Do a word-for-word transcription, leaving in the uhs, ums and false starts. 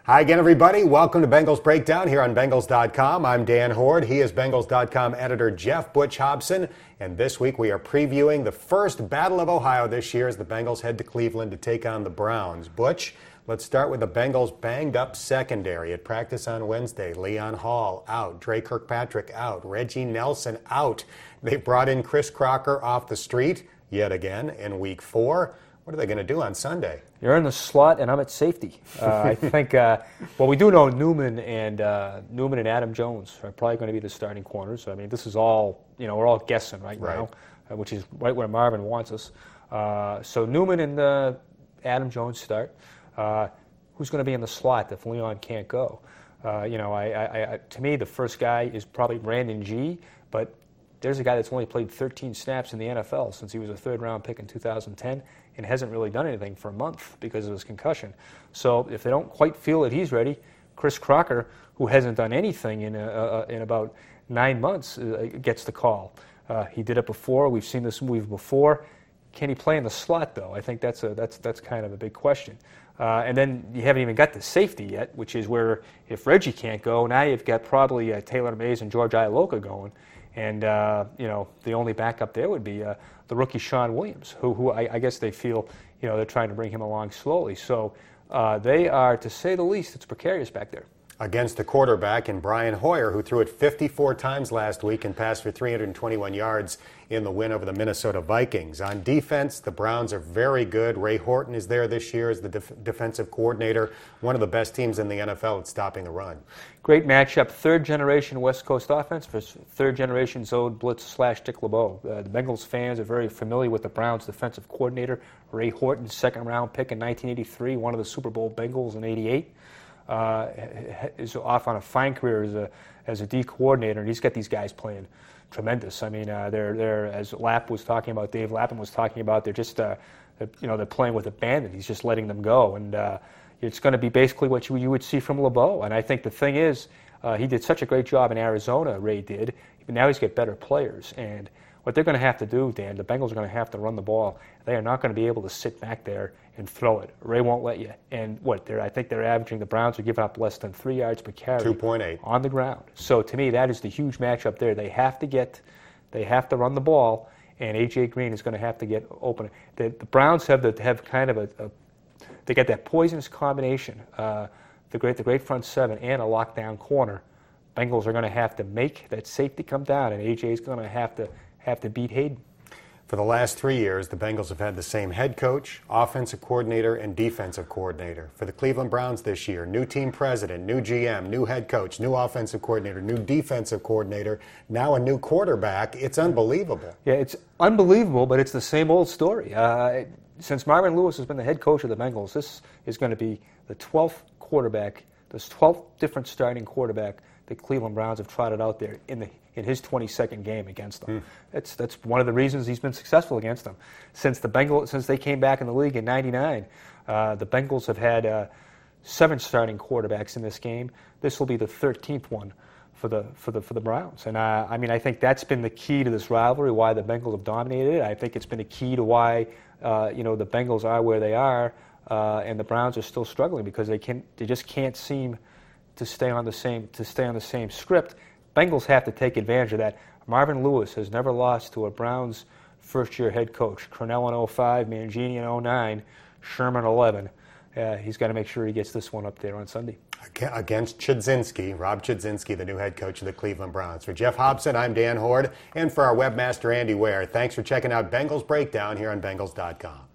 Hi again, everybody. Welcome to Bengals Breakdown here on Bengals dot com. I'm Dan Hoard. He is Bengals dot com editor Jeff Butch Hobson. And this week we are previewing the first Battle of Ohio this year as the Bengals head to Cleveland to take on the Browns. Butch, let's start with the Bengals' banged-up secondary. At practice on Wednesday, Leon Hall out, Dre Kirkpatrick out, Reggie Nelson out. They brought in Chris Crocker off the street yet again in week four. What are they going to do on Sunday? You're in the slot, and I'm at safety. Uh, I think, uh, well, we do know Newman and uh, Newman and Adam Jones are probably going to be the starting corners. I mean, this is all, you know, we're all guessing right, right. now, uh, which is right where Marvin wants us. Uh, so Newman and uh, Adam Jones start. Uh, who's going to be in the slot if Leon can't go? Uh, you know, I, I, I, to me, the first guy is probably Brandon G, but there's a guy that's only played thirteen snaps in the N F L since he was a third-round pick in two thousand ten and hasn't really done anything for a month because of his concussion. So if they don't quite feel that he's ready, Chris Crocker, who hasn't done anything in, a, a, in about nine months, uh, gets the call. Uh, he did it before. We've seen this move before. Can he play in the slot, though? I think that's a, that's, that's kind of a big question. Uh, and then you haven't even got the safety yet, which is where if Reggie can't go, now you've got probably uh, Taylor Mays and George Iloka going. And, uh, you know, the only backup there would be uh, the rookie Sean Williams, who, who I, I guess they feel, you know, they're trying to bring him along slowly. So uh, they are, to say the least, it's precarious back there. Against a quarterback in Brian Hoyer, who threw it fifty-four times last week and passed for three hundred twenty-one yards in the win over the Minnesota Vikings. On defense, the Browns are very good. Ray Horton is there this year as the def- defensive coordinator, one of the best teams in the N F L at stopping the run. Great matchup. Third-generation West Coast offense versus third-generation Zode Blitz slash Dick LeBeau. Uh, the Bengals fans are very familiar with the Browns' defensive coordinator, Ray Horton, second-round pick in nineteen eighty-three, one of the Super Bowl Bengals in eighty-eight. Uh, is off on a fine career as a as a D coordinator, and he's got these guys playing tremendous. I mean, uh, they're they're as Lapp was talking about, Dave Lapham was talking about. They're just uh, they're, you know they're playing with abandon. He's just letting them go, and uh, it's going to be basically what you you would see from LeBeau. And I think the thing is, uh, he did such a great job in Arizona. Ray did. But now he's got better players, and what they're going to have to do, Dan, the Bengals are going to have to run the ball. They are not going to be able to sit back there and throw it. Ray won't let you. And what they're, I think they're averaging, the Browns are giving up less than three yards per carry. two point eight. On the ground. So to me, that is the huge matchup there. They have to get, they have to run the ball, and A J Green is going to have to get open. The, the Browns have the, have kind of a, a, they got that poisonous combination, uh, the great, the great front seven and a lockdown corner. Bengals are going to have to make that safety come down, and A J is going to have to have to beat Hayden. For the last three years, the Bengals have had the same head coach, offensive coordinator, and defensive coordinator. For the Cleveland Browns this year, new team president, new G M, new head coach, new offensive coordinator, new defensive coordinator, now a new quarterback. It's unbelievable. Yeah, it's unbelievable, but it's the same old story. Uh, since Marvin Lewis has been the head coach of the Bengals, this is going to be the twelfth quarterback, this twelfth different starting quarterback the Cleveland Browns have trotted out there in the in his twenty-second game against them. Mm. That's that's one of the reasons he's been successful against them. Since the Bengals, since they came back in the league in ninety-nine, uh, the Bengals have had uh, seven starting quarterbacks in this game. This will be the thirteenth one for the for the for the Browns. And uh, I mean, I think that's been the key to this rivalry. Why the Bengals have dominated it. I think it's been a key to why uh, you know the Bengals are where they are, uh, and the Browns are still struggling because they can they just can't seem to stay on the same to stay on the same script. Bengals have to take advantage of that. Marvin Lewis has never lost to a Browns first-year head coach. Cornell in oh five, Mangini in oh nine, Sherman eleven. Uh, he's got to make sure he gets this one up there on Sunday. Against Chudzinski, Rob Chudzinski, the new head coach of the Cleveland Browns. For Jeff Hobson, I'm Dan Hoard, and for our webmaster Andy Ware, thanks for checking out Bengals Breakdown here on Bengals dot com.